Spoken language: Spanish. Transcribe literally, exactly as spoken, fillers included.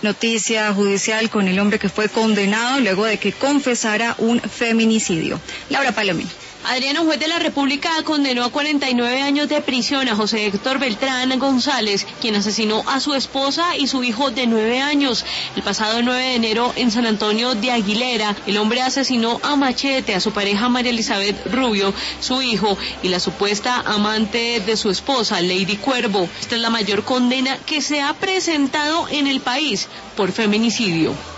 Noticia judicial con el hombre que fue condenado luego de que confesara un feminicidio. Laura Palomino. Adriana, un juez de la República condenó a cuarenta y nueve años de prisión a José Héctor Beltrán González, quien asesinó a su esposa y su hijo de nueve años. El pasado nueve de enero en San Antonio de Aguilera, el hombre asesinó a machete a su pareja María Elizabeth Rubio, su hijo y la supuesta amante de su esposa, Lady Cuervo. Esta es la mayor condena que se ha presentado en el país por feminicidio.